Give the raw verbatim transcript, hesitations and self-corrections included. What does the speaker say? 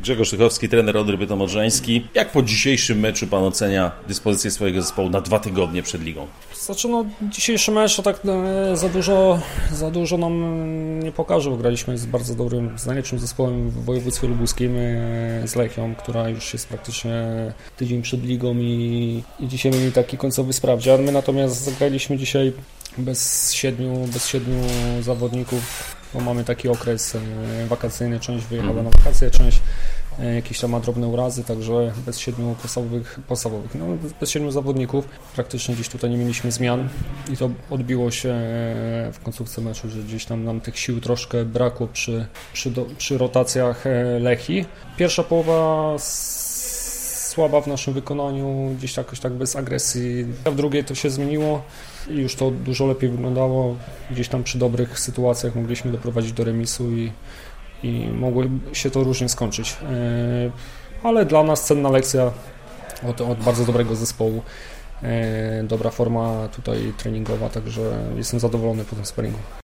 Grzegorz Tychowski, trener Odry Bytom Odrzański. Jak po dzisiejszym meczu pan ocenia dyspozycję swojego zespołu na dwa tygodnie przed ligą? Znaczy, no, dzisiejszy mecz to tak e, za dużo, za dużo nam nie pokaże, bo graliśmy z bardzo dobrym, z najlepszym zespołem w województwie lubuskim, e, z Lechią, która już jest praktycznie tydzień przed ligą i, i dzisiaj mieli taki końcowy sprawdzian. My natomiast zagraliśmy dzisiaj bez siedmiu, bez siedmiu zawodników, bo mamy taki okres e, wakacyjny, część wyjechała na wakacje, część e, jakieś tam ma drobne urazy, także bez siedmiu podstawowych, podstawowych no, bez siedmiu zawodników. Praktycznie gdzieś tutaj nie mieliśmy zmian i to odbiło się e, w końcówce meczu, że gdzieś tam nam tych sił troszkę brakło przy, przy, do, przy rotacjach e, Lechii. Pierwsza połowa słaba w naszym wykonaniu, gdzieś jakoś tak bez agresji. W drugiej to się zmieniło i już to dużo lepiej wyglądało. Gdzieś tam przy dobrych sytuacjach mogliśmy doprowadzić do remisu i, i mogło się to różnie skończyć. Ale dla nas cenna lekcja od, od bardzo dobrego zespołu. Dobra forma tutaj treningowa, także jestem zadowolony po tym sparingu.